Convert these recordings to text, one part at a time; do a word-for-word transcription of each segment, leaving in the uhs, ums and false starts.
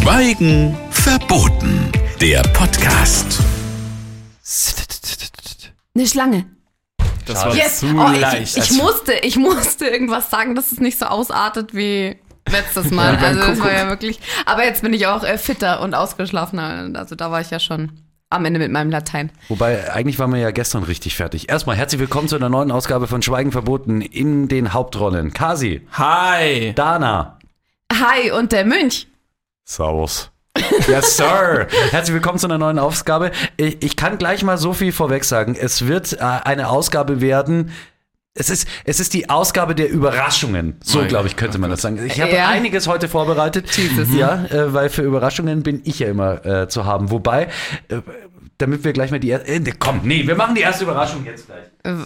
Schweigen verboten. Der Podcast. Eine Schlange. Das war yes. zu oh, leicht. Ich, ich, musste, ich musste irgendwas sagen, dass es nicht so ausartet wie letztes Mal. Also das war ja wirklich. Aber jetzt bin ich auch äh, fitter und ausgeschlafener. Also da war ich ja schon am Ende mit meinem Latein. Wobei, eigentlich waren wir ja gestern richtig fertig. Erstmal herzlich willkommen zu einer neuen Ausgabe von Schweigen verboten in den Hauptrollen. Kasi. Hi. Dana. Hi und der Mönch. Servus. Yes, sir. Herzlich willkommen zu einer neuen Ausgabe. Ich, ich kann gleich mal so viel vorweg sagen. Es wird äh, eine Ausgabe werden. Es ist, es ist die Ausgabe der Überraschungen. So, glaube ich, könnte man das sagen. Ich habe ja. einiges heute vorbereitet. Jesus. Ja, äh, weil für Überraschungen bin ich ja immer äh, zu haben. Wobei, äh, damit wir gleich mal die erste. Äh, komm, nee, wir machen die erste Überraschung jetzt gleich. Leute.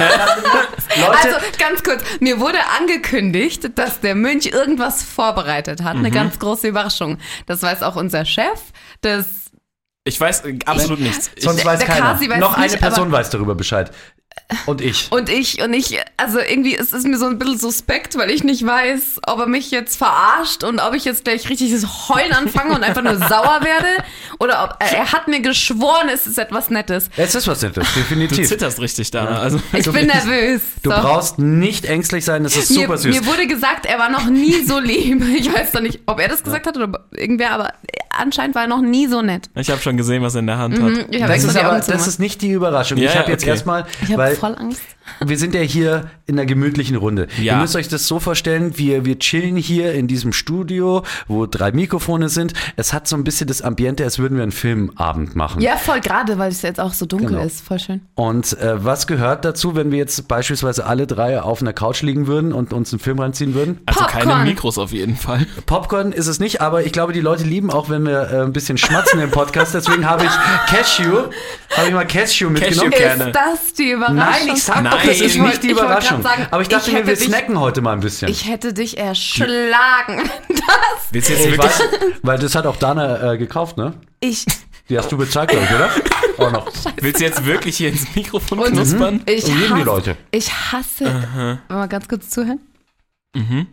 Also ganz kurz, mir wurde angekündigt, dass der Mönch irgendwas vorbereitet hat. Mhm. Eine ganz große Überraschung. Das weiß auch unser Chef. Das ich weiß absolut nichts. Sonst ich, weiß der keiner. Kasi weiß Noch nicht, eine Person weiß darüber Bescheid. Und ich. Und ich, und ich, also irgendwie ist es mir so ein bisschen suspekt, weil ich nicht weiß, ob er mich jetzt verarscht und ob ich jetzt gleich richtig das Heulen anfange und einfach nur sauer werde. Oder ob, er hat mir geschworen, es ist etwas Nettes. Es ist was Nettes, definitiv. Du zitterst richtig, Dana. Also, ich bin nervös. Du so. brauchst nicht ängstlich sein, es ist super mir, süß. Mir wurde gesagt, er war noch nie so lieb. Ich weiß doch nicht, ob er das gesagt hat oder irgendwer, aber anscheinend war er noch nie so nett. Ich habe schon gesehen, was er in der Hand hat. Mhm, ich hab das ist die aber, Augen das ist nicht die Überraschung. Ja, ich habe jetzt okay. erstmal, Ich habe weil voll Angst. wir sind ja hier in einer gemütlichen Runde. Ja. Ihr müsst euch das so vorstellen, wir, wir chillen hier in diesem Studio, wo drei Mikrofone sind. Es hat so ein bisschen das Ambiente, als würden wir einen Filmabend machen. Ja, voll gerade, weil es jetzt auch so dunkel Genau. ist. Voll schön. Und äh, was gehört dazu, wenn wir jetzt beispielsweise alle drei auf einer Couch liegen würden und uns einen Film reinziehen würden? Also Popcorn. keine Mikros auf jeden Fall. Popcorn ist es nicht, aber ich glaube, die Leute lieben auch, wenn wir äh, ein bisschen schmatzen im Podcast. Deswegen habe ich Cashew, habe ich mal Cashew mitgenommen. Cashew. Gerne. Ist das die Überraschung? Nein, ich sag doch, Nein. das ist Ich wollt- nicht die ich wollt grad Überraschung. sagen, aber ich dachte ich mir, hätte wir dich- snacken heute mal ein bisschen. Ich hätte dich erschlagen. Das. Willst du jetzt Ich wirklich? weiß, weil das hat auch Dana äh, gekauft, ne? Ich. Die hast du bezahlt, glaube ich, oder? Auch noch. Willst du jetzt wirklich hier ins Mikrofon Und- knuspern? Ich Und lieben hasse, die Leute. Ich hasse. Aha. Wollen wir ganz kurz zuhören? Mhm.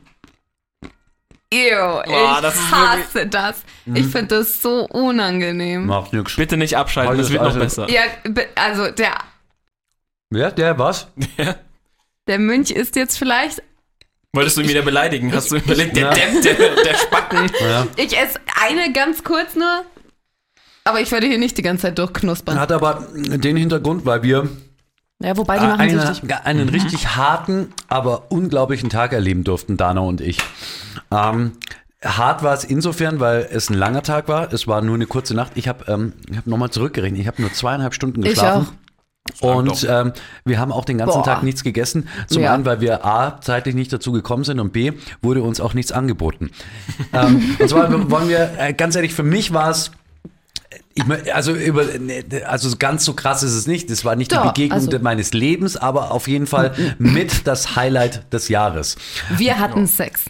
Ew, Boah, ich das ist hasse das. Ich finde das so unangenehm. Macht nix. Bitte nicht abschalten, Heute das ist wird noch also- besser. Ja, be- also der, Wer? Der, was? der Mönch ist jetzt vielleicht. Wolltest du ihn wieder beleidigen? Hast du überlegt, der Ja. Depp, der, der Spacken. Ja. Ich esse eine ganz kurz nur. Aber ich werde hier nicht die ganze Zeit durchknuspern. Hat aber den Hintergrund, weil wir Ja, wobei die machen eine, richtig. einen richtig harten, aber unglaublichen Tag erleben durften, Dana und ich. Ähm, hart war es insofern, weil es ein langer Tag war. Es war nur eine kurze Nacht. Ich habe ähm, ich hab nochmal zurückgerechnet. Ich habe nur zweieinhalb Stunden Ich geschlafen. auch. Und ähm, wir haben auch den ganzen Boah. Tag nichts gegessen. Zum Ja. einen, weil wir A, zeitlich nicht dazu gekommen sind und B, wurde uns auch nichts angeboten. ähm, und zwar wollen wir, äh, ganz ehrlich, für mich war es, ich, mö- also, über, also ganz so krass ist es nicht. Das war nicht Doch, die Begegnung also- meines Lebens, aber auf jeden Fall mit das Highlight des Jahres. Wir hatten Sex.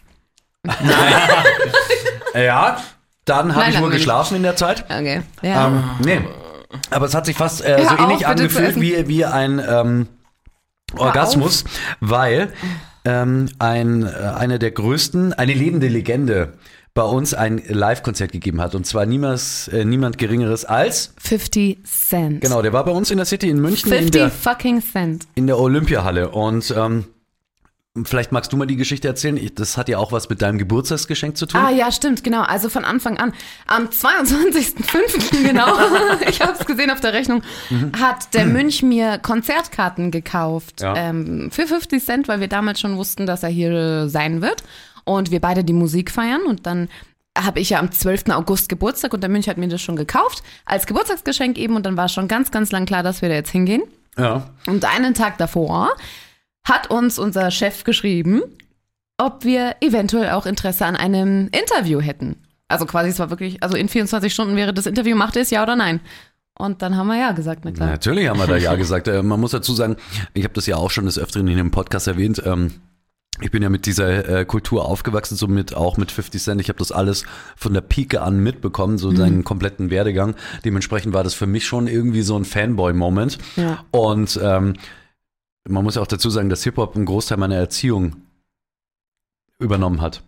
Ja, dann habe Nein, ich dann wohl will ich- geschlafen in der Zeit. Okay. Ja. Ähm, nee. Aber es hat sich fast äh, Hör so auf, ähnlich bitte angefühlt zu wie, wie ein ähm, Orgasmus, weil ähm, ein, äh, einer der größten, eine lebende Legende bei uns ein Live-Konzert gegeben hat. Und zwar niemals, äh, niemand Geringeres als, fifty Cent. genau, der war bei uns in der City in München in fifty der, fucking Cent. in der Olympiahalle. Und ähm, vielleicht magst du mal die Geschichte erzählen. Ich, das hat ja auch was mit deinem Geburtstagsgeschenk zu tun. Ah ja, stimmt, genau. Also von Anfang an. Am zweiundzwanzigsten fünften genau, ich habe es gesehen auf der Rechnung, hat der Mönch mir Konzertkarten gekauft Ja. ähm, für fifty Cent, weil wir damals schon wussten, dass er hier äh, sein wird. Und wir beide die Musik feiern. Und dann habe ich ja am zwölften August Geburtstag und der Mönch hat mir das schon gekauft, als Geburtstagsgeschenk eben. Und dann war schon ganz, ganz lang klar, dass wir da jetzt hingehen. Ja. Und einen Tag davor hat uns unser Chef geschrieben, ob wir eventuell auch Interesse an einem Interview hätten. Also quasi, es war wirklich, also in vierundzwanzig Stunden wäre das Interview, macht ihr es, ja oder nein? Und dann haben wir ja gesagt, na klar. Natürlich haben wir da ja gesagt. Äh, man muss dazu sagen, ich habe das ja auch schon des Öfteren in dem Podcast erwähnt. Ähm, ich bin ja mit dieser äh, Kultur aufgewachsen, so mit, auch mit fifty Cent. Ich habe das alles von der Pike an mitbekommen, so seinen kompletten Werdegang. Dementsprechend war das für mich schon irgendwie so ein Fanboy-Moment. Ja. Und ähm, man muss ja auch dazu sagen, dass Hip-Hop einen Großteil meiner Erziehung übernommen hat.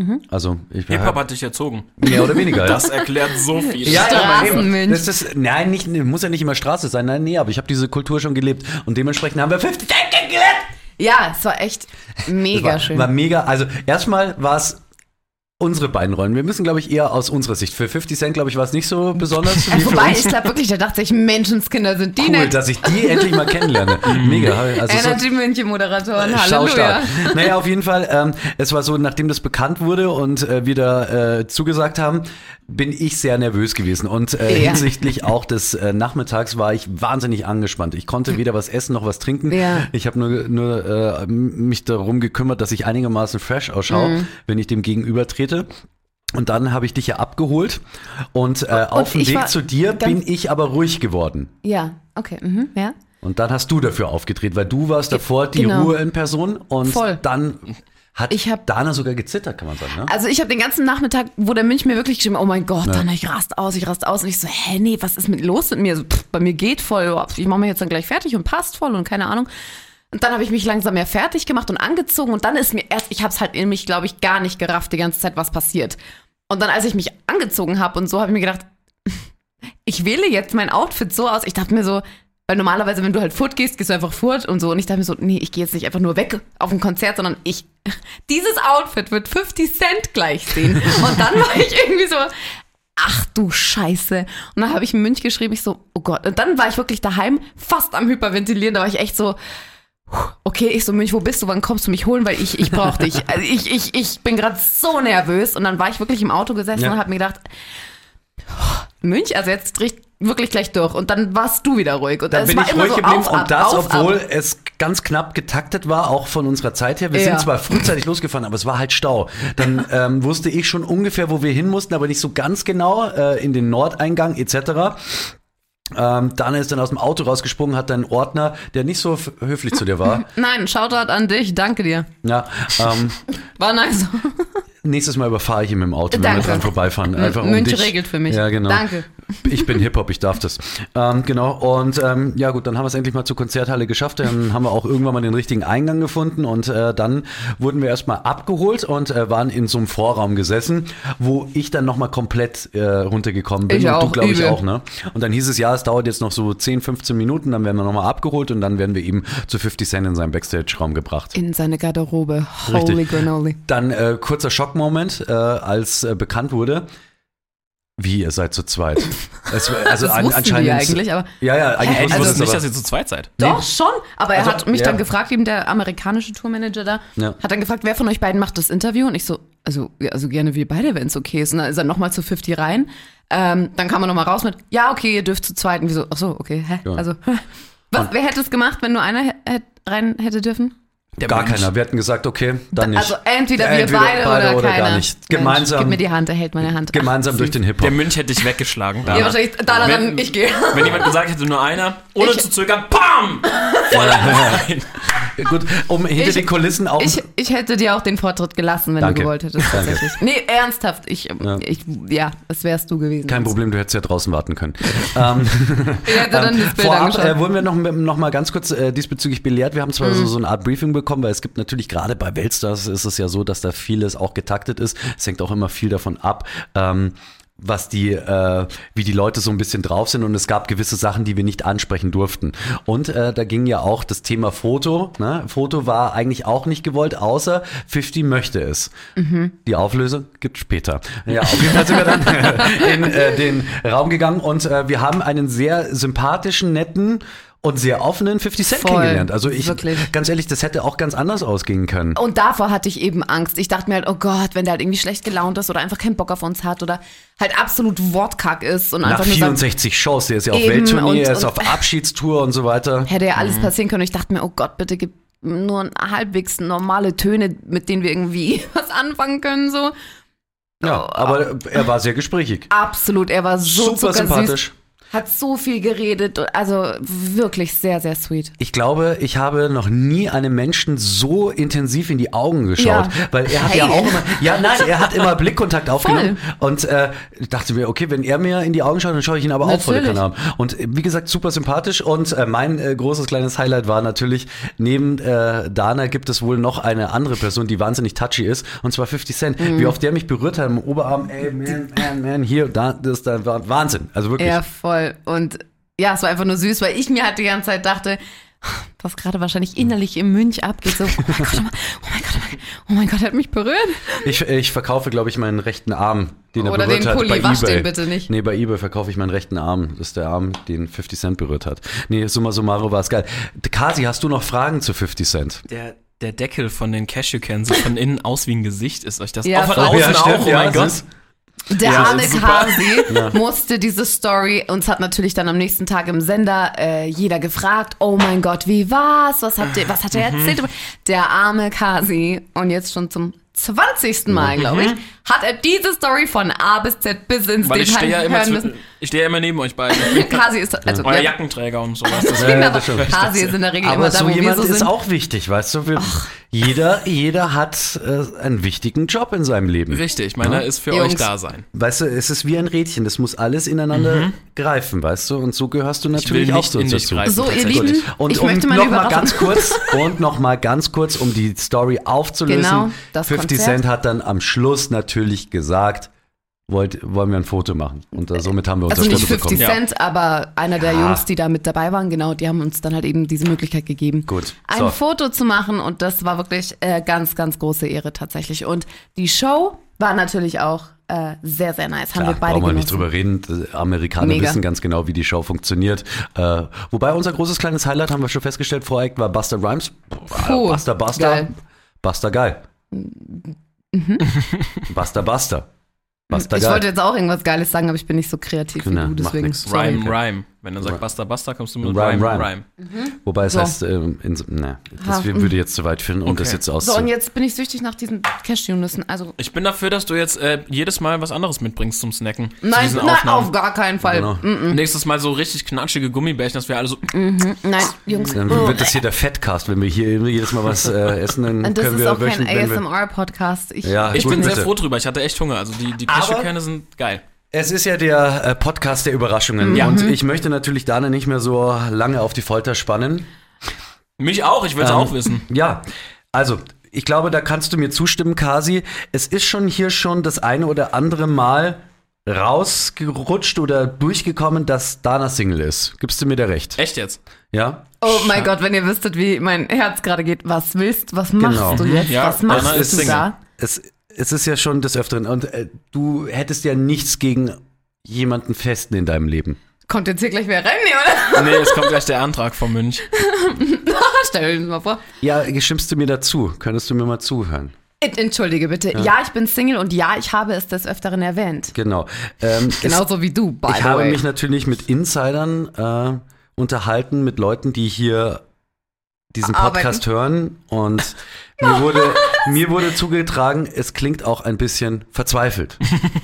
Also ich Hip-Hop hat dich erzogen. mehr oder weniger. Das erklärt so viel. Ja, ja, aber eben. Straßenmensch. Das ist, nein, nicht, muss ja nicht immer Straße sein, nein, nee, aber ich habe diese Kultur schon gelebt und dementsprechend haben wir fünfzig Cent kennengelernt. Ja, es war echt mega war, schön. War mega, also erstmal war es unsere beiden Rollen. Wir müssen, glaube ich, eher aus unserer Sicht. Für fünfzig Cent, glaube ich, war es nicht so besonders Ja, wie für wobei, uns. ich glaube wirklich, der dachte sich, Menschenskinder sind die Cool, nett. dass ich die endlich mal kennenlerne. Mega. Also so, Energy München Moderatoren, Schaustark. Halleluja. Naja, auf jeden Fall, ähm, es war so, nachdem das bekannt wurde und äh, wir da äh, zugesagt haben, bin ich sehr nervös gewesen. Und äh, Ja. hinsichtlich auch des äh, Nachmittags war ich wahnsinnig angespannt. Ich konnte weder was essen noch was trinken. Ja. Ich habe nur, nur äh, mich darum gekümmert, dass ich einigermaßen fresh ausschaue, Mhm. wenn ich dem gegenüber trete. Und dann habe ich dich ja abgeholt und äh, auf dem ich Weg war zu dir ganz- bin ich aber ruhig geworden. Ja, okay, mhm, ja. Und dann hast du dafür aufgedreht, weil du warst davor die Genau. Ruhe in Person und Voll. dann hat Ich hab- Dana sogar gezittert, kann man sagen. Ne? Also ich habe den ganzen Nachmittag, wo der Münch mir wirklich geschrieben, oh mein Gott, Dana, ich rast aus, ich rast aus. Und ich so, hä, nee, was ist mit los mit mir? So, pff, bei mir geht voll, ich mache mich jetzt dann gleich fertig und passt voll und keine Ahnung. Und dann habe ich mich langsam mehr fertig gemacht und angezogen und dann ist mir erst, ich habe es halt in mich, glaube ich, gar nicht gerafft die ganze Zeit, was passiert. Und dann, als ich mich angezogen habe und so, habe ich mir gedacht, ich wähle jetzt mein Outfit so aus. Ich dachte mir so, weil normalerweise, wenn du halt fort gehst, gehst du einfach fort und so. Und ich dachte mir so, nee, ich gehe jetzt nicht einfach nur weg auf ein Konzert, sondern ich, dieses Outfit wird fünfzig Cent gleich sehen. Und dann war ich irgendwie so, ach du Scheiße. Und dann habe ich Münch geschrieben, ich so, oh Gott. Und dann war ich wirklich daheim, fast am Hyperventilieren. Da war ich echt so, okay, ich so, Münch, wo bist du? Wann kommst du mich holen? Weil ich, ich brauch dich. Also ich, ich, ich bin gerade so nervös. Und dann war ich wirklich im Auto gesessen Ja. und habe mir gedacht, Münch, also jetzt dreh ich wirklich gleich durch. Und dann warst du wieder ruhig. Und Dann es bin war ich immer ruhig so geblieben auf, ab, und das, auf, obwohl ab. es ganz knapp getaktet war, auch von unserer Zeit her. Wir Ja. sind zwar frühzeitig losgefahren, aber es war halt Stau. Dann ähm, wusste ich schon ungefähr, wo wir hin mussten, aber nicht so ganz genau, äh, in den Nordeingang et cetera. Ähm, Dana ist dann aus dem Auto rausgesprungen, hat einen Ordner, der nicht so f- höflich zu dir war. Nein, Shoutout an dich, danke dir. Ja, ähm, War nice. nächstes Mal überfahre ich ihn mit dem Auto, wenn wir Danke. dran vorbeifahren. Einfach um Münch dich. regelt für mich. Ja, genau. Danke. Ich bin Hip-Hop, ich darf das. Ähm, genau, und ähm, ja gut, dann haben wir es endlich mal zur Konzerthalle geschafft. Dann haben wir auch irgendwann mal den richtigen Eingang gefunden und äh, dann wurden wir erstmal abgeholt und äh, waren in so einem Vorraum gesessen, wo ich dann nochmal komplett äh, runtergekommen bin. Ich und auch, du, glaube ich, übel. auch, ne? Und dann hieß es, ja, es dauert jetzt noch so zehn, fünfzehn Minuten, dann werden wir nochmal abgeholt und dann werden wir eben zu fünfzig Cent in seinen Backstage-Raum gebracht. In seine Garderobe. Richtig. Holy Granoli. Dann äh, kurzer Schockmoment, äh, als äh, bekannt wurde, wie, ihr seid zu zweit. Es, also Das an, wussten anscheinend. wir eigentlich, aber Ja, ja, eigentlich Hä? Ich wussten wir wusste es nicht, aber- dass ihr zu zweit seid. doch schon. Aber er Also, hat mich ja. dann gefragt, eben der amerikanische Tourmanager da, Ja. hat dann gefragt, wer von euch beiden macht das Interview? Und ich so, also, ja, also gerne wir beide, wenn es okay ist. Und dann ist er nochmal zu fünfzig rein. Ähm, dann kam er nochmal raus mit, ja, okay, ihr dürft zu zweit. Und wir so, ach so, okay, hä? Ja. Also, was, wer hätte es gemacht, wenn nur einer hä- hä- rein hätte dürfen? Der Gar Mensch. keiner. Wir hätten gesagt, okay, dann nicht. Also entweder Ja, wir entweder beide, beide oder, oder keiner. gar nicht. Mensch, Gemeinsam- Gib mir die Hand, er hält meine Hand. Gemeinsam Ach, durch süß. den Der Hip-Hop. Münch hätte dich weggeschlagen. Ja, wahrscheinlich, Dana, dann, ich gehe. Wenn jemand gesagt hätte, nur einer, ohne Ich- zu zögern, BAM! Voll rein. Gut, um hinter Ich- den Kulissen auch. Ich, ich hätte dir auch den Vortritt gelassen, wenn Danke. du gewollt hättest. Danke. Tatsächlich. Nee, ernsthaft. Ich, Ja. ja. ich, ja, das wärst du gewesen. Kein Problem, du hättest ja draußen warten können. ähm, Ich hätte dann das Bild Vorab angeschaut. äh, wurden wir noch, noch mal ganz kurz äh, diesbezüglich belehrt. Wir haben zwar Mhm. so, so eine Art Briefing bekommen, weil es gibt natürlich gerade bei Weltstars ist es ja so, dass da vieles auch getaktet ist. Es hängt auch immer viel davon ab, ähm, was die, äh, wie die Leute so ein bisschen drauf sind, und es gab gewisse Sachen, die wir nicht ansprechen durften. Und äh, da ging ja auch das Thema Foto. Ne? Foto war eigentlich auch nicht gewollt, außer fünfzig möchte es. Mhm. Die Auflösung gibt später. Ja, auf jeden Fall sind wir dann in äh, den Raum gegangen und äh, wir haben einen sehr sympathischen, netten und sehr offenen fünfzig Cent Voll, kennengelernt. Also ich, wirklich. ganz ehrlich, das hätte auch ganz anders ausgehen können. Und davor hatte ich eben Angst. Ich dachte mir halt, oh Gott, wenn der halt irgendwie schlecht gelaunt ist oder einfach keinen Bock auf uns hat oder halt absolut wortkack ist und Nach einfach nur sagt, vierundsechzig Shows, der ist ja auf Eben, Welttournee, und- er ist und- auf Abschiedstour und so weiter. hätte ja alles passieren können. Und ich dachte mir, oh Gott, bitte gib nur halbwegs normale Töne, mit denen wir irgendwie was anfangen können, so. Ja, aber er war sehr gesprächig. Absolut, er war so Super zuckersüß. sympathisch. hat so viel geredet. Also wirklich sehr, sehr sweet. Ich glaube, ich habe noch nie einem Menschen so intensiv in die Augen geschaut, Ja. weil er hat Hey. ja auch immer, ja nein, er hat immer Blickkontakt aufgenommen und äh, dachte mir, okay, wenn er mir in die Augen schaut, dann schaue ich ihn aber auch volle Natürlich. Kanne an. Und äh, wie gesagt, super sympathisch und äh, mein äh, großes kleines Highlight war natürlich, neben äh, Dana gibt es wohl noch eine andere Person, die wahnsinnig touchy ist und zwar fifty Cent. Mhm. Wie oft der mich berührt hat im Oberarm, ey, man, man, man, hier, da, das, da war Wahnsinn, also wirklich. Ja, voll. Und ja, es war einfach nur süß, weil ich mir halt die ganze Zeit dachte, was gerade wahrscheinlich innerlich im Münch abgeht, so, oh mein Gott, oh mein Gott, oh mein Gott, oh mein Gott, er hat mich berührt. Ich, ich verkaufe, glaube ich, meinen rechten Arm, den er Oder berührt den hat, Pulli, bei wasch eBay. den bitte nicht. Nee, bei eBay verkaufe ich meinen rechten Arm. Das ist der Arm, den fifty Cent berührt hat. Nee, summa summarum war es geil. Kasi, hast du noch Fragen zu fifty Cent? Der, der Deckel von den Cashewkernen sieht von innen aus wie ein Gesicht. Ist euch das Ja, auch von voll. außen Ja, stimmt, auch? Oh ja, mein es Gott. ist- Der Ja, arme super. Kasi musste diese Story, uns hat natürlich dann am nächsten Tag im Sender äh, jeder gefragt, oh mein Gott, wie war's? Was habt ihr, was hat er erzählt? Der arme Kasi, und jetzt schon zum zwanzigsten Mal, glaube ich, hat er diese Story von A bis Z bis ins Weil ich Detail stehe ja immer, hören zu, müssen. ich stehe ja immer neben euch beiden. Kasi ist, also, Euer ne, Jackenträger und sowas. Das deswegen, Ja, aber das stimmt. Kasi ist in der Regel Aber immer da, so wo wir jemand so ist sind. auch wichtig, weißt du? Wir, jeder, jeder hat äh, einen wichtigen Job in seinem Leben. Richtig, meiner ist für Jungs. euch da sein. Weißt du, es ist wie ein Rädchen, das muss alles ineinander greifen, weißt du? Und so gehörst du natürlich will auch nicht zu in uns dich dazu. greifen. So, ihr tatsächlich. Lieben, Und ich um möchte meine noch mal Überraschung. ganz kurz und noch mal ganz kurz, um die Story aufzulösen. Genau, das fifty Konzert. Cent hat dann am Schluss natürlich gesagt, wollt, wollen wir ein Foto machen. Und äh, somit haben wir unser Also Foto nicht fifty bekommen. Cent, aber einer der Ja. Jungs, die da mit dabei waren, genau, die haben uns dann halt eben diese Möglichkeit gegeben, Gut, ein so. Foto zu machen und das war wirklich äh, ganz, ganz große Ehre tatsächlich. Und die Show war natürlich auch äh, sehr, sehr nice. Haben Klar, wir beide brauchen wir nicht genossen. drüber reden. Die Amerikaner Mega. wissen ganz genau, wie die Show funktioniert. Äh, wobei unser großes kleines Highlight, haben wir schon festgestellt, voreig war Busta Rhymes. Puh, Busta, Busta. geil. Busta geil. Busta, Busta. Busta Ich geil. wollte jetzt auch irgendwas Geiles sagen, aber ich bin nicht so kreativ Na, wie du, macht deswegen. nix. sorry. Rhyme, Rhyme. Wenn er sagt Basta, Basta, kommst du mit Rhyme, Rhyme, Rhyme. Rhyme. Wobei es So. heißt, ähm, in, so- ne, das Ha, würde jetzt zu weit führen, um Okay. das jetzt aus. So, und jetzt bin ich süchtig nach diesen Cashewnüssen. Also, Ich bin dafür, dass du jetzt äh, jedes Mal was anderes mitbringst zum Snacken. zu nein, diesen nein, Aufnahmen. auf gar keinen Fall. Genau. Mm, Nächstes Mal so richtig knatschige Gummibärchen, dass wir alle so. Nein, Jungs. Dann oh. wird das hier der Fettcast, wenn wir hier jedes Mal was äh, essen, dann Und das können ist wir auch kein wöchentlich- wenn wir- A S M R-Podcast. Ich, Ja, Ich gut, bin sehr bitte. froh drüber. Ich hatte echt Hunger. Also die, die Aber- Cashewkerne sind geil. Es ist ja der äh, Podcast der Überraschungen. Ja. Und ich möchte natürlich Dana nicht mehr so lange auf die Folter spannen. Mich auch. Ich will es Ähm, auch wissen. Ja, also ich glaube, da kannst du mir zustimmen, Kasi. Es ist schon hier schon das eine oder andere Mal rausgerutscht oder durchgekommen, dass Dana Single ist. Gibst du mir da recht? Echt jetzt? Ja? Oh mein Gott, wenn ihr wüsstet, wie mein Herz gerade geht. Was willst, was machst Genau. du jetzt? Ja, was machst Dana du ist Single. da? Es, es ist ja schon des Öfteren. Und äh, du hättest ja nichts gegen jemanden Festen in deinem Leben. Kommt jetzt hier gleich wer rein, nee, oder? Nee, es kommt gleich der Antrag vom Münch. Stell dir das mal vor. Ja, stimmst du mir dazu? Könntest du mir mal zuhören? Ent- Entschuldige bitte. Ja. ich bin Single und ja, ich habe es des Öfteren erwähnt. Genau. Ähm, es, Genauso wie du, by ich the habe way. mich natürlich mit Insidern äh, unterhalten, mit Leuten, die hier diesen Podcast hören. Und mir wurde, mir wurde zugetragen, es klingt auch ein bisschen verzweifelt.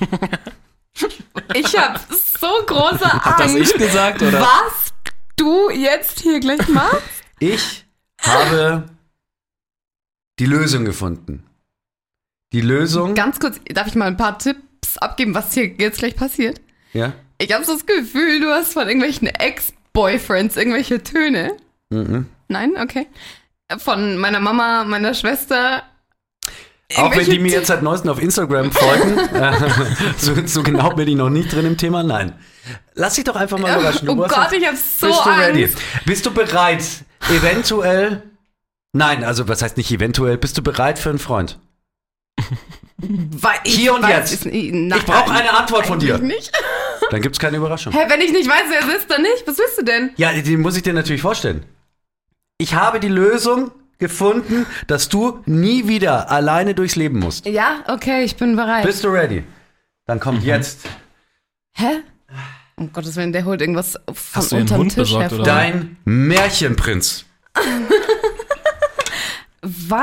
Ich habe so große Angst, Hat das ich gesagt, oder? was du jetzt hier gleich machst. Ich habe die Lösung gefunden. Die Lösung. Ganz kurz, darf ich mal ein paar Tipps abgeben, was hier jetzt gleich passiert? Ja? Ich habe so das Gefühl, du hast von irgendwelchen Ex-Boyfriends irgendwelche Töne. Mhm. Nein? Okay. Von meiner Mama, meiner Schwester. Auch wenn die Irgendwelche mir jetzt seit neuestem auf Instagram folgen, äh, so, so genau bin ich noch nicht drin im Thema, nein. Lass dich doch einfach mal überraschen. Du Oh hast Gott, jetzt- ich hab so Bist du ready? Angst. Bist du bereit, eventuell, nein, also was heißt nicht eventuell, bist du bereit für einen Freund? Weil ich Hier und weiß, jetzt. es- nein, Ich brauche eine Antwort von dir. eigentlich nicht. Dann gibt's keine Überraschung. Hä, wenn ich nicht weiß, wer es ist, dann nicht. Was willst du denn? Ja, die muss ich dir natürlich vorstellen. Ich habe die Lösung gefunden, dass du nie wieder alleine durchs Leben musst. Ja, okay, ich bin bereit. Bist du ready? Dann kommt jetzt Hä? Um Gottes Willen, der holt irgendwas von Hast du dir einen unterm Hund Tisch besorgt, hervor. oder? dein Märchenprinz. Was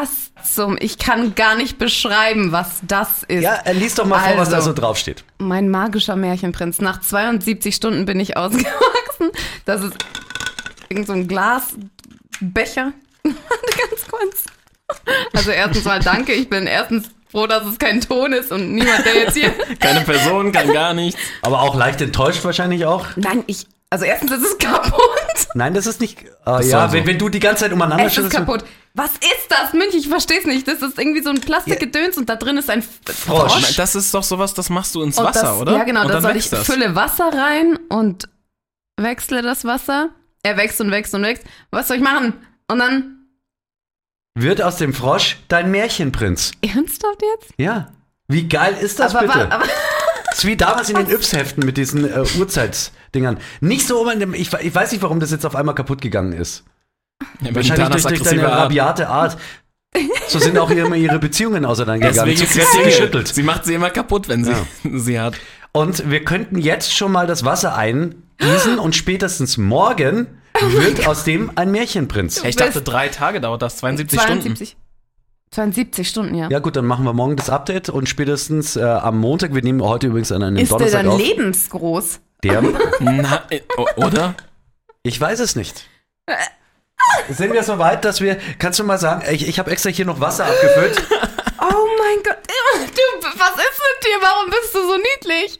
zum, ich kann gar nicht beschreiben, was das ist. Ja, äh, lies doch mal vor, was da Also. so draufsteht. Mein magischer Märchenprinz. Nach zweiundsiebzig Stunden bin ich ausgewachsen. Das ist irgend so ein Glasbecher. Ganz kurz. Also erstens mal danke. Ich bin erstens froh, dass es kein Ton ist und niemand, der jetzt hier... Keine Person, kann gar nichts. Aber auch leicht enttäuscht wahrscheinlich auch. Nein, ich... Also erstens ist es kaputt. Nein, das ist nicht... Ah, Das ja, soll so. wenn, wenn du die ganze Zeit umeinander Es ist schüttelst- kaputt. Was ist das, Münch? Ich versteh's nicht. Das ist irgendwie so ein Plastikgedöns und da drin ist ein F- Frosch. Frosch. Das ist doch sowas, das machst du ins Und Wasser, das, oder? Ja, genau. Und Da dann soll ich wächst das. fülle Wasser rein und wechsle das Wasser. Er wächst und wächst und wächst. Was soll ich machen? Und dann... Wird aus dem Frosch dein Märchenprinz. Ernsthaft jetzt? Ja. Wie geil ist das aber, bitte? wa- aber Das ist wie damals in den Yps-Heften mit diesen äh, Uhrzeitsdingern. Nicht so, ich, ich weiß nicht, warum das jetzt auf einmal kaputt gegangen ist. Ja, Wahrscheinlich Danas durch, durch aggressive deine Art. rabiate Art. So sind auch immer ihre Beziehungen auseinandergegangen. Deswegen Zu ist viel sie geschüttelt. Sie macht sie immer kaputt, wenn sie Ja. sie hat. Und wir könnten jetzt schon mal das Wasser eingießen und spätestens morgen wird aus dem ein Märchenprinz. Ich dachte, drei Tage dauert das, zweiundsiebzig Stunden. zweiundsiebzig. zweiundsiebzig Stunden, ja. Ja gut, dann machen wir morgen das Update und spätestens äh, am Montag, wir nehmen heute übrigens an einem Ist der Donnerstag dann auf. lebensgroß? Der, Na, äh, o- oder? ich weiß es nicht. Sind wir so weit, dass wir, kannst du mal sagen, ich, ich habe extra hier noch Wasser abgefüllt. Oh mein Gott. Du, was ist mit dir? Warum bist du so niedlich?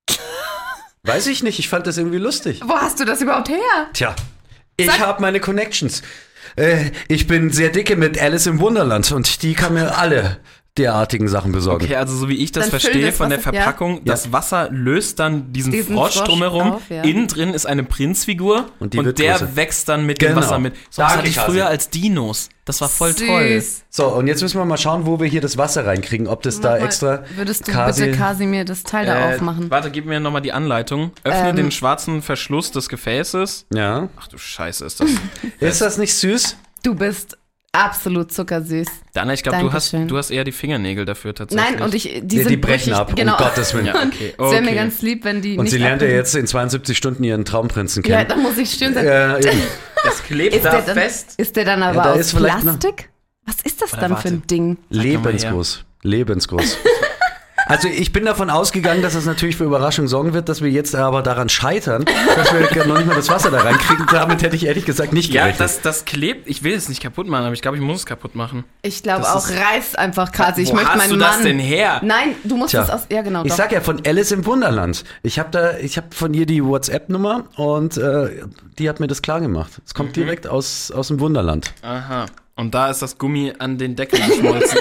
Weiß ich nicht, ich fand das irgendwie lustig. Wo hast du das überhaupt her? Tja, ich Sag- habe meine Connections. Äh, ich bin sehr dicke mit Alice im Wunderland und die kann mir alle derartigen Sachen besorgen. Okay, also so wie ich das Dann füll verstehe das von der Wasser- ja. Verpackung, das Wasser löst dann diesen, Diesen Frosch Frosch drumherum. auf, ja. Innen drin ist eine Prinzfigur Und die und wird der größer. wächst dann mit dem Genau. Wasser mit. So was Danke, hatte ich Kasi. früher als Dinos. Das war voll Süß. toll. So, und jetzt müssen wir mal schauen, wo wir hier das Wasser reinkriegen. Ob das da Mach mal, extra Würdest du Kasi- bitte Kasi mir das Teil da Äh, aufmachen? warte, gib mir nochmal die Anleitung. Öffne Ähm. den schwarzen Verschluss des Gefäßes. Ja. Ach du Scheiße, ist das. Ist das nicht süß? Du bist absolut zuckersüß. Dana, ich glaube, du hast, Dankeschön. du hast eher die Fingernägel dafür tatsächlich. Nein, und ich, die Die, sind die brechen brüchig, ab, genau. um Gottes Willen. Ja, okay. Es wäre mir okay. ganz lieb, wenn die Und nicht sie lernt ja abbrechen. jetzt in zweiundsiebzig Stunden ihren Traumprinzen Ja, kennen. da muss ich schön sagen. Ja, eben. Das klebt Ist da der, dann, fest. ist der dann aber da aus ist vielleicht noch- Plastik? Was ist das Oder dann warte. für ein Ding? Lebensgroß. Lebensgroß. Also ich bin davon ausgegangen, dass es natürlich für Überraschung sorgen wird, dass wir jetzt aber daran scheitern, dass wir noch nicht mal das Wasser da reinkriegen. Damit hätte ich ehrlich gesagt nicht Ja, gerechnet. das, das klebt. Ich will es nicht kaputt machen, aber ich glaube, ich muss es kaputt machen. Ich glaube Das auch, ist- reiß einfach, Kasi. Ich Wo möchte hast meinen du Mann. das denn her? Nein, du musst Tja. es aus. Ja, genau. Ich doch. sag ja von Alice im Wunderland. Ich habe da, ich habe von ihr die WhatsApp-Nummer und äh, die hat mir das klar gemacht. Es kommt Mhm. direkt aus, aus dem Wunderland. Aha. Und da ist das Gummi an den Deckel geschmolzen.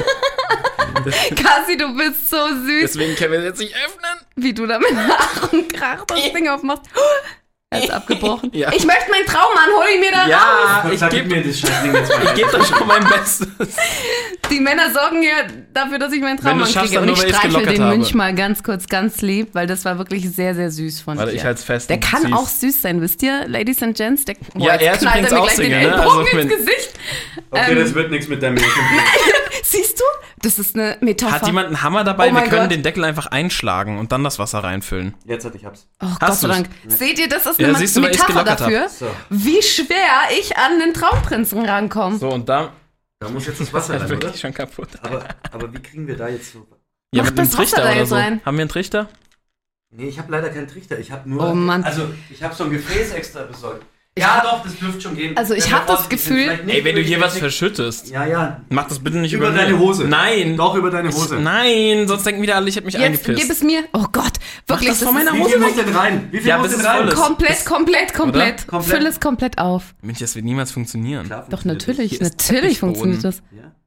Kasi, du bist so süß, Deswegen können wir es jetzt nicht öffnen. wie du da mit Ach und Krach das Ding aufmachst. Er ist abgebrochen. Ja. Ich möchte meinen Traum an, hol ihn mir da raus. Ja, ich gebe mir das Scheißding jetzt mal. ich geb doch schon mein Bestes. Die Männer sorgen ja dafür, dass ich meinen Traum Wenn du schaffst, ankriege. dann Und ich nur, weil ich's streichel gelockert den habe. Münch mal ganz kurz, ganz lieb, weil das war wirklich sehr, sehr süß von Warte, dir. ich halt's fest. Der Du kann ziehst. auch süß sein, wisst ihr, Ladies and Gents? Der, Ja, jetzt er ist knallt übrigens mir auch gleich den Single, ne? Ellbogen Also, wenn- ins Gesicht. Okay, Ähm, das wird nichts mit der Milch. Siehst du? Das ist eine Metapher. Hat jemand einen Hammer dabei? Oh mein wir können Gott. den Deckel einfach einschlagen und dann das Wasser reinfüllen. Jetzt hatte ich hab's. Oh, Gott Hast sei du's? Dank. Seht ihr, das ist Ja, eine siehst du, weil ich's Metapher gelockert hab. dafür, So. wie schwer ich an den Traumprinzen rankomme. So, und da Da muss jetzt das Wasser ist rein, oder? wirklich schon kaputt. Aber, aber wie kriegen wir da jetzt so... Ja, Mach mit einem das Wasser Trichter da oder jetzt so. rein. Haben wir einen Trichter? Nee, ich habe leider keinen Trichter. Ich habe nur... Oh Mann. Also, ich habe so ein Gefäß extra besorgt. Ja, doch, das dürfte schon gehen. Also, ich Wenn wir hab das vorsichtig sind, Gefühl- vielleicht nicht Ey, wenn du hier was durchsichtig- verschüttest, Ja, ja. mach das bitte nicht Über über, deine mir. Hose. Nein. Doch, über deine Hose. Nein, sonst denken wieder alle, ich hätte mich Jetzt eingepisst. gib es mir. Oh Gott, wirklich. das von meiner ist Wie Hose viel weg. muss denn rein? Wie viel Ja, muss bis denn es rein? voll ist. komplett, komplett, komplett. Komplett. Füll es komplett auf. Mensch, das wird niemals funktionieren. Klar Doch, funktioniert natürlich, Hier ist natürlich Teppichboden. funktioniert das. das. Ja.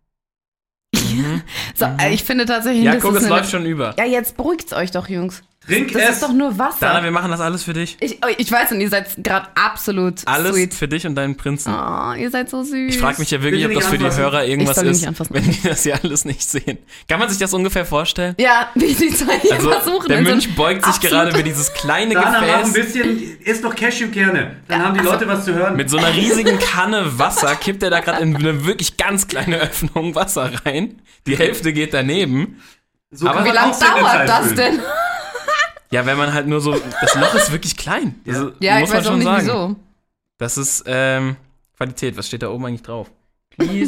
So, äh, ich finde tatsächlich, Ja, das guck, ist es eine, läuft schon über. Ja, jetzt beruhigt's euch doch, Jungs. Trink Das es. ist doch nur Wasser. Dana, wir machen das alles für dich. Ich, oh, ich weiß und ihr seid gerade absolut Alles sweet. für dich und deinen Prinzen. Oh, ihr seid so süß. Ich frage mich ja wirklich, ob Will ich das nicht für die anfassen? Hörer irgendwas Ich soll mich ist, nicht anfassen. wenn die das hier alles nicht sehen. Kann man sich das ungefähr vorstellen? Ja, wie die zwei hier Also, versuchen. der in so ein Mönch beugt sich absolut- gerade über dieses kleine Dana, mach ein Gefäß bisschen, isst doch Cashewkerne. Dann haben die also- Leute was zu hören. mit so einer riesigen Kanne Wasser, kippt er da gerade in eine wirklich ganz kleine Öffnung Wasser rein. Die Hälfte geht daneben. so aber kann Wie man lange auch Sendezeit dauert das füllen. denn? Ja, wenn man halt nur so, das Loch ist wirklich klein. Das Ja. ist- Ja, muss ich man weiß auch schon nicht sagen. wieso. Das ist ähm, Qualität. Was steht da oben eigentlich drauf? Please,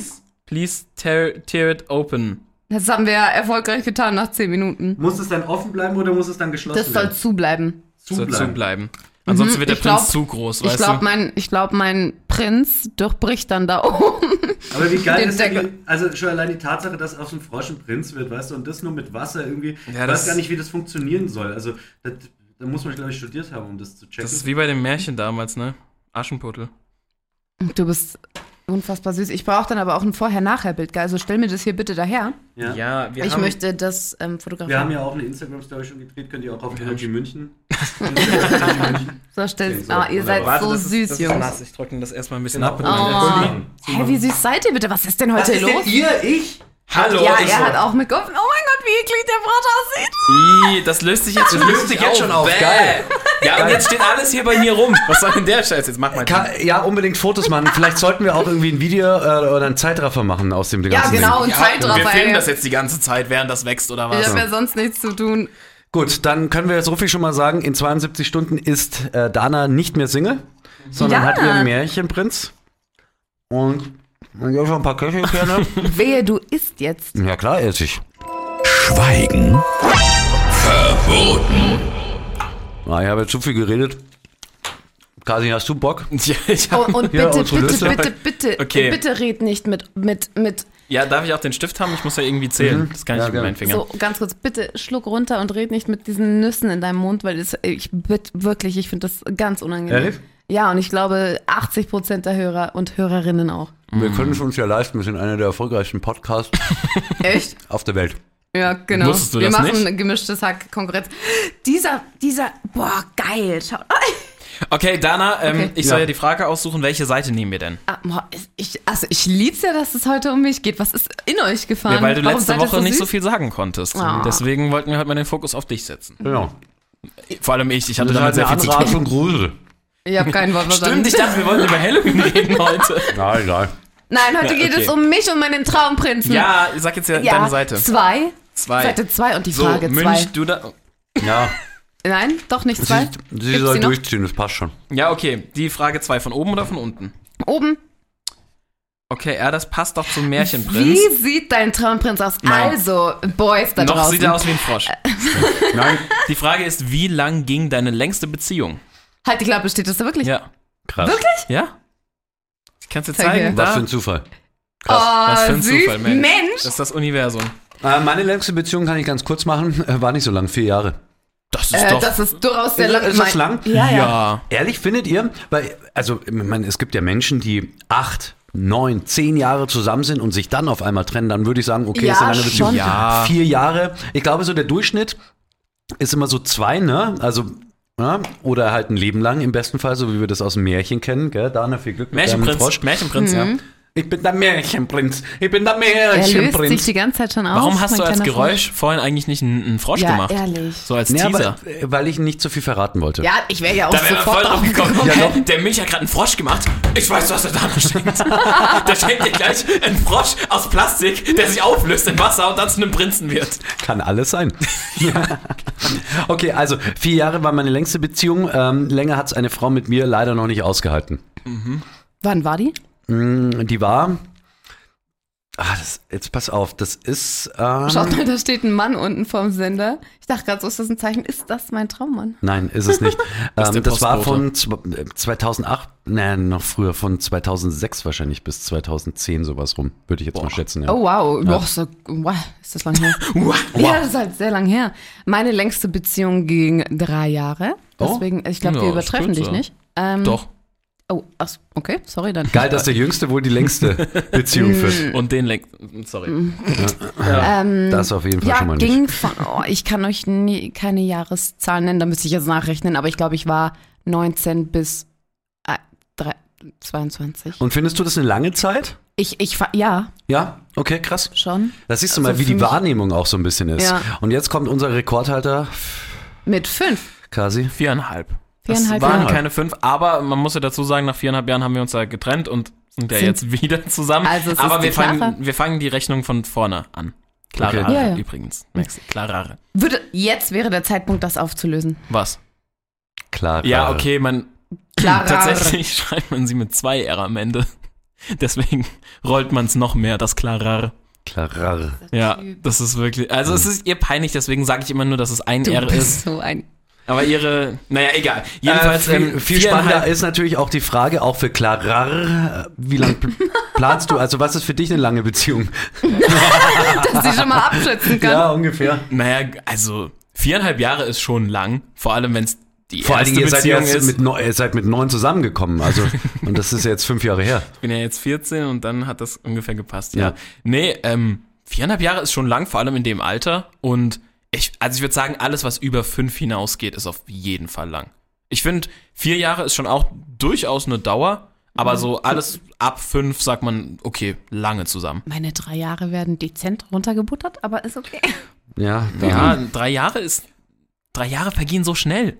Please tear, tear it open. Das haben wir erfolgreich getan nach zehn Minuten. Muss es dann offen bleiben oder muss es dann geschlossen Das soll zubleiben. Soll zubleiben. Ansonsten wird der Ich Prinz glaub- zu groß, Ich weißt glaube, du? mein, ich glaub, mein Prinz durchbricht dann da oben. Aber wie geil Den ist denn, Deckel. die- also schon allein die Tatsache, dass aus dem Frosch ein Prinz wird, weißt du, und das nur mit Wasser irgendwie, Ja, ich das- weiß gar nicht, wie das funktionieren soll. Also, das, da muss man, glaube ich, studiert haben, um das zu checken. Das ist wie bei dem Märchen damals, ne? Aschenputtel. Du bist unfassbar süß. Ich brauche dann aber auch ein Vorher-Nachher-Bild. Also stell mir das hier bitte daher. ja. Ja, wir Ich haben... möchte das ähm, Wir fotografieren. haben ja auch eine Instagram-Story schon gedreht, könnt ihr auch auf Energy München. Energy München. So, stell, So, ah, ihr seid Warte, so das ist, süß, das ist Jungs. nass. Ich trockne das erstmal ein bisschen Genau. ab. Und Oh. dann Hä, wie süß seid ihr bitte? Was ist denn heute los? ihr? Ich? Hallo, ja, ich er so, hat auch mitgeholfen. Oh mein Gott, wie eklig der Frosch aussieht. Ih, das löst sich jetzt, Das löst sich jetzt schon auf. Bäh. Geil. Ja, und jetzt steht alles hier bei mir rum. Was soll denn der Scheiß? Jetzt mach mal. Kann, ja, unbedingt Fotos machen. Vielleicht sollten wir auch irgendwie ein Video äh, oder einen Zeitraffer machen aus dem Ja, ganzen genau, Ding. und Ja, Zeitraffer. wir filmen ey. das jetzt die ganze Zeit, während das wächst, oder Ich was? habe ja sonst nichts zu tun. Gut, dann können wir so viel schon mal sagen. In zweiundsiebzig Stunden ist äh, Dana nicht mehr Single, sondern Ja. hat ihren Märchenprinz. Und ich habe schon ein paar Köchelkerne. Wehe, du isst jetzt. Ja klar, esse ich. Schweigen verboten. Ah, ich habe jetzt zu viel geredet. Kasi, hast du Bock? Ja, ich Oh, hab, und Ja, bitte, unsere bitte, Liste. bitte, bitte, Okay. bitte red nicht mit, mit, mit, ja, darf ich auch den Stift haben? Ich muss ja irgendwie zählen. Das kann ich Ja, mit gerne. meinen Fingern. so, ganz kurz, bitte schluck runter und red nicht mit diesen Nüssen in deinem Mund, weil das, ich bitte, wirklich, ich finde das ganz unangenehm. Ehrlich? Ja, und ich glaube, achtzig Prozent der Hörer und Hörerinnen auch. Wir können es uns ja leisten. Wir sind einer der erfolgreichsten Podcasts Echt? auf der Welt. Ja, genau. Wusstest du Wir das machen nicht? ein gemischtes Hack-Konkurrenz. Dieser, dieser, boah, geil. Schau. Okay, Dana, ähm, Okay. ich soll Ja. ja die Frage aussuchen, welche Seite nehmen wir denn? Ah, boah, ich, also ich lieb's ja, dass es heute um mich geht. Was ist in euch gefahren? Ja, weil du Warum letzte seid ihr Woche nicht so süß? viel sagen konntest. Oh. Deswegen wollten wir halt mal den Fokus auf dich setzen. Genau. Vor allem ich, ich hatte Das damit ist sehr eine viel zu andere Art tun. von Grusel. Ich habe kein Wort verstanden. Stimmt, ich dachte, wir wollten über Halloween reden heute. Na, egal. Nein, heute Ja, geht okay. es um mich und meinen Traumprinzen. Ja, sag jetzt ja, ja deine Seite. Zwei. Zwei. Seite zwei und die So, Frage zwei. Münch, du da. Ja, Nein, doch nicht sie, zwei. sie Gibt's soll die noch? durchziehen, das passt schon. Ja, okay. Die Frage zwei, von oben oder von unten? Oben. Okay, ja, das passt doch zum Märchenprinz. Wie sieht dein Traumprinz aus? Nein. Also, Boys da Noch draußen. sieht er aus wie ein Frosch. Nein, Die Frage ist, wie lang ging deine längste Beziehung? Halt die Klappe, steht das da wirklich? Ja. krass. Wirklich? Ja? Ich kann es dir Zeig zeigen. her. Was Da. für ein Zufall. Oh, Was für ein süß. Zufall, Mensch. Mensch. Das ist das Universum. Äh, meine längste Beziehung kann ich ganz kurz machen. Äh, war nicht so lang, vier Jahre. Das ist Äh, doch... das ist durchaus sehr Ist- lang. ist das lang? Ja, ja. ja. Ehrlich, findet ihr? Weil, also, ich meine, es gibt ja Menschen, die acht, neun, zehn Jahre zusammen sind und sich dann auf einmal trennen. Dann würde ich sagen, okay, Ja, ist eine lange Beziehung. schon. Ja. Vier Jahre. Ich glaube, so der Durchschnitt ist immer so zwei, ne? Also, ja, oder halt ein Leben lang im besten Fall, so wie wir das aus dem Märchen kennen. Gell? Dana, viel Glück mit deinem Märchenprinz. Frosch. Märchenprinz, ja. Ich bin der Märchenprinz. Ich bin der Er löst sich Märchenprinz. die ganze Zeit schon auf. Warum hast mein du als kleiner Geräusch vorhin eigentlich nicht einen, einen Frosch Frosch. Ja, gemacht? ehrlich. So als Ja, Teaser. aber, äh, weil ich nicht zu viel verraten wollte. Ja, ich wäre ja auch Da wäre sofort voll drauf drauf gekommen. gekommen. Ja, doch. Der Milch hat gerade einen Frosch gemacht. Ich weiß, was er da schenkt. Der schenkt dir gleich einen Frosch aus Plastik, der sich auflöst in Wasser und dann zu einem Prinzen wird. Kann alles sein. Okay, also vier Jahre war meine längste Beziehung. Ähm, länger hat es eine Frau mit mir leider noch nicht ausgehalten. Wann war die? Mm, Die war. Ah, das, jetzt pass auf, das ist. Ähm, Schaut mal, da steht ein Mann unten vorm Sender. Ich dachte gerade, so ist das ein Zeichen. Ist das mein Traummann? Nein, ist es nicht. Das ist ähm, der das war Postbote. von zw- äh, zweitausendacht, nein, noch früher, von zweitausendsechs wahrscheinlich bis zweitausendzehn sowas rum, würde ich jetzt mal schätzen. Ja. Oh, wow. Boah, so, wow. Ist das lang her? Ja, das ist halt sehr lang her. Meine längste Beziehung ging drei Jahre. Deswegen, ich glaube, Ja, wir ist übertreffen dich kürzer. nicht. Ähm, Doch. Oh, ach, okay, sorry, dann. Geil, dass der Jüngste wohl die längste Beziehung führt. Und den Lenk. Sorry. Ähm, Das auf jeden Fall ja, schon mal nicht. ging von, oh, ich kann euch nie, keine Jahreszahlen nennen, da müsste ich jetzt nachrechnen, aber ich glaube, ich war neunzehn bis äh, drei, zweiundzwanzig. Und findest du das eine lange Zeit? Ich, ich, fa- ja, Ja, okay, krass. schon. Da siehst du Also mal, wie für die mich- Wahrnehmung auch so ein bisschen ist. Ja. Und jetzt kommt unser Rekordhalter, Mit fünf. Kasi. Viereinhalb. Viereinhalb das waren Jahre. keine fünf, aber man muss ja dazu sagen, nach viereinhalb Jahren haben wir uns ja getrennt und sind ja Sind- jetzt wieder zusammen. Also es aber ist wir die Clara? fangen, wir fangen die Rechnung von vorne an. Klarare Okay. Ja, ja. übrigens. Maxi, Klarare. Würde, jetzt wäre der Zeitpunkt, das aufzulösen. Was? Klar. Ja, okay, man. Klarare. Tatsächlich schreibt man sie mit zwei R am Ende. Deswegen rollt man es noch mehr, das Klarar. Klarar. Ja, das ist wirklich, also es ist ihr peinlich, deswegen sage ich immer nur, dass es ein Du R bist ist. so ein... Aber ihre, naja, egal. Jedenfalls, äh, viel, ähm, viel spannender ist natürlich auch die Frage, auch für Klarar, wie lange pl- planst du, also was ist für dich eine lange Beziehung? dass sie schon mal abschätzen kann. ungefähr. Naja, also viereinhalb Jahre ist schon lang, vor allem wenn es die Vor allen erste Dingen, ihr seid, Beziehung jetzt ist. mit neun, ihr seid mit neun zusammengekommen, also, und das ist jetzt fünf Jahre her. Ich bin ja jetzt vierzehn und dann hat das ungefähr gepasst, ja. Ja. Nee, ähm, viereinhalb Jahre ist schon lang, vor allem in dem Alter. Und ich, also ich würde sagen, alles, was über fünf hinausgeht, ist auf jeden Fall lang. Ich finde, vier Jahre ist schon auch durchaus eine Dauer, aber so alles ab fünf sagt man, okay, lange zusammen. Meine drei Jahre werden dezent runtergebuttert, aber ist okay. Ja, Ja, drei Jahre ist, drei Jahre vergehen so schnell.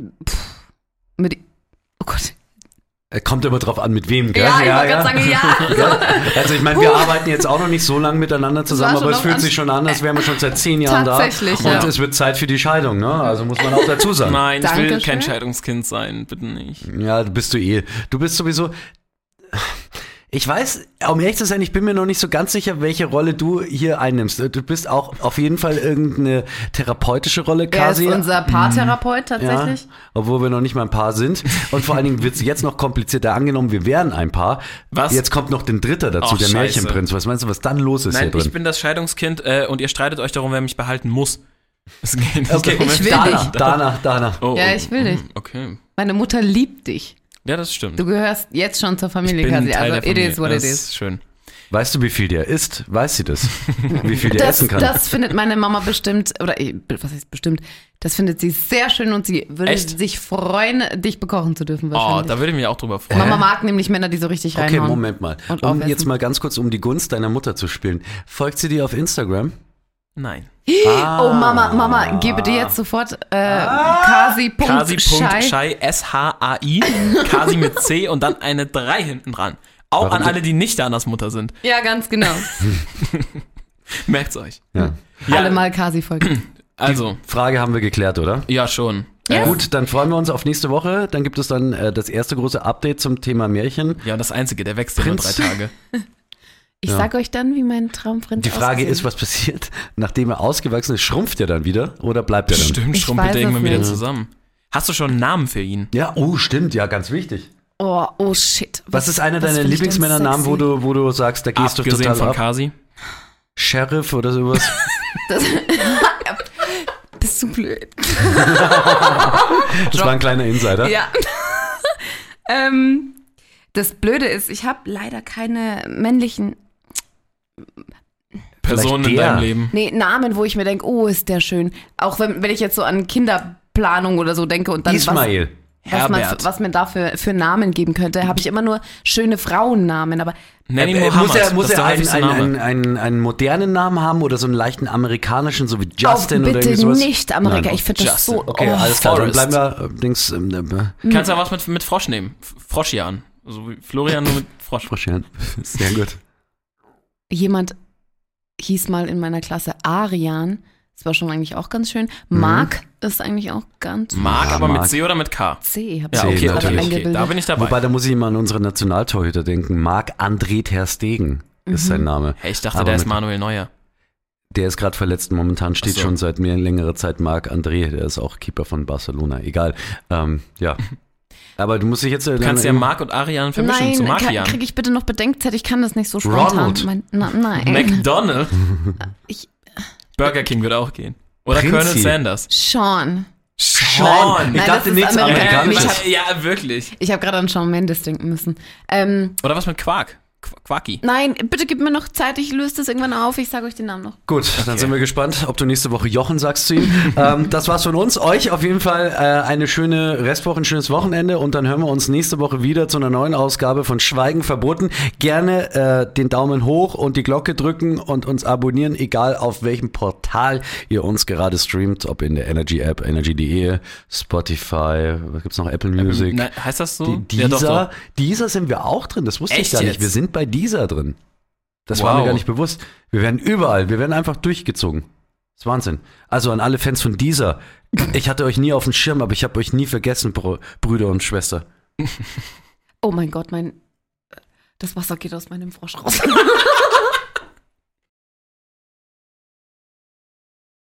Mit, oh Gott. kommt immer drauf an, mit wem, gell? Ja, ich wollte gerade sagen, ja. Also ich meine, wir arbeiten jetzt auch noch nicht so lange miteinander zusammen, war schon aber es noch fühlt an- sich schon an, als wären wir schon seit zehn Jahren da. Tatsächlich, Und ja. es wird Zeit für die Scheidung, ne? Also muss man auch dazu sagen. Nein, ich will Dankeschön. kein Scheidungskind sein, bitte nicht. Ja, du bist du eh. Du bist sowieso. Ich weiß, um ehrlich zu sein, ich bin mir noch nicht so ganz sicher, welche Rolle du hier einnimmst. Du bist auch auf jeden Fall irgendeine therapeutische Rolle, Er ist Kasi. unser Paartherapeut tatsächlich. Ja, obwohl wir noch nicht mal ein Paar sind. Und vor allen Dingen wird es jetzt noch komplizierter. Angenommen, wir wären ein Paar. Was? Jetzt kommt noch den Dritter dazu, Ach, der scheiße. Märchenprinz. Was meinst du, was dann los ist Nein, hier drin? ich bin das Scheidungskind äh, und ihr streitet euch darum, wer mich behalten muss. Es geht nicht Okay, darum, Ich will Dana, dich. Dana, Dana. Oh, Ja, oh, ich will dich. Okay. Meine Mutter liebt dich. Ja, das stimmt. Du gehörst jetzt schon zur Familie, bin Kasi. Teil Also, der it is what Familie. it Das is. ist schön. Weißt du, wie viel der isst? Weiß sie das? Wie viel der Das, essen kann? das findet meine Mama bestimmt, oder eh, was heißt bestimmt, das findet sie sehr schön und sie würde Echt? sich freuen, dich bekochen zu dürfen Oh, wahrscheinlich. da würde ich mich auch drüber freuen. Mama mag nämlich Männer, die so richtig Okay, reinhauen. Moment mal. Und Um aufessen. jetzt mal ganz kurz um die Gunst deiner Mutter zu spielen. Folgt sie dir auf Instagram? Nein. Oh Mama, Mama, gebe dir jetzt sofort äh, kasi Punkt Schei. Kasi.Schei, S H A I, Kasi mit C und dann eine drei hinten dran. Auch Warum an so- alle, die nicht Danas Mutter sind. Ja, ganz genau. Merkt's euch. Ja. Alle mal Kasi folgen. Also, Frage haben wir geklärt, oder? ja schon. Ja. Äh, Gut, dann freuen wir uns auf nächste Woche. Dann gibt es dann äh, das erste große Update zum Thema Märchen. Ja, das Einzige, der wächst ja nur drei Prinz. Tage. Ich Ja. sag euch dann, wie mein Traumprinz Die Frage ausgesehen ist, was passiert, nachdem er ausgewachsen ist? Schrumpft er dann wieder oder bleibt er dann? Stimmt, Ich schrumpelt weiß er es irgendwann wieder nicht. zusammen. Hast du schon einen Namen für ihn? Ja, oh, stimmt, ja, ganz wichtig. Oh, oh shit. Was ist einer was deiner find ich denn Lieblingsmännernamen, wo sexy? du, wo du sagst, da gehst du Abgesehen total von ab? Kasi. Sheriff oder sowas? Das, bist du blöd. Das war ein kleiner Insider. Ja. ähm, das Blöde ist, ich habe leider keine männlichen Personen in der. deinem Leben. nee, Namen, wo ich mir denke, oh, ist der schön. Auch wenn, wenn ich jetzt so an Kinderplanung oder so denke und dann Ismail. was, was, man, Herbert. was man da für, für Namen geben könnte, habe ich immer nur schöne Frauennamen. Aber Nenn ihn Äh, Mohammed. muss er, muss das ist er der einen, häufigste einen, Name. einen, einen, einen modernen Namen haben oder so einen leichten amerikanischen, so wie Justin oh, oder bitte irgendwie sowas? nicht Amerika. Nein. Ich finde das Justin. so. Okay, oh, alles klar, dann Forrest. bleiben wir äh, Dings, ähm, äh, Kannst ja was mit, mit Frosch nehmen. F- Froschjan. Also wie Florian nur mit Frosch. Froschjan. Sehr gut. Jemand hieß mal in meiner Klasse Arian. Das war schon eigentlich auch ganz schön. Mark ist eigentlich auch ganz Marc, Ja, aber Marc. mit C oder mit K? C. Hab Ja, ich okay, C, okay, natürlich. okay. Da bin ich dabei. Wobei, da muss ich immer an unsere Nationaltorhüter denken. Marc-André ter Stegen ist sein Name. Hey, ich dachte, Aber der ist mit- Manuel Neuer. Der ist gerade verletzt. Momentan steht Ach so. schon seit mehr längerer Zeit Marc-André. Der ist auch Keeper von Barcelona. Egal. Ähm, ja. Aber du musst dich jetzt... Du kannst ja Marc und Arian vermischen Nein, zu kann, Markian. kriege ich bitte noch Bedenkzeit? Ich kann das nicht so spontan. Ronald. Mein, na, nein. McDonald. Ich- Burger King würde auch gehen. Oder Prinzi. Colonel Sanders. Sean. Sean. Ich Nein, dachte das ist nichts Amerika- Amerikanisches. Ich Ja, ja, wirklich. Ich habe gerade an Shawn Mendes denken müssen. Ähm, Oder was mit Quark? Qu- Quaki. nein, bitte gib mir noch Zeit. Ich löse das irgendwann auf. Ich sage euch den Namen noch. Gut, dann sind wir gespannt, ob du nächste Woche Jochen sagst zu ihm. ähm, das war's von uns. Euch auf jeden Fall äh, eine schöne Restwoche, ein schönes Wochenende und dann hören wir uns nächste Woche wieder zu einer neuen Ausgabe von Schweigen verboten. Gerne äh, den Daumen hoch und die Glocke drücken und uns abonnieren, egal auf welchem Portal ihr uns gerade streamt, ob in der Energy App, energy punkt de, Spotify, was gibt's noch, Apple Music. Na, heißt das so? Die, Ja, doch, dieser, doch. dieser sind wir auch drin, das wusste Echt ich gar nicht. jetzt? Wir sind bei dieser drin. Das war Wow. mir gar nicht bewusst. Wir werden überall, wir werden einfach durchgezogen. Das ist Wahnsinn. Also an alle Fans von dieser. Ich hatte euch nie auf dem Schirm, aber ich habe euch nie vergessen, Br- Brüder und Schwester. Oh mein Gott, mein Das Wasser geht aus meinem Frosch raus.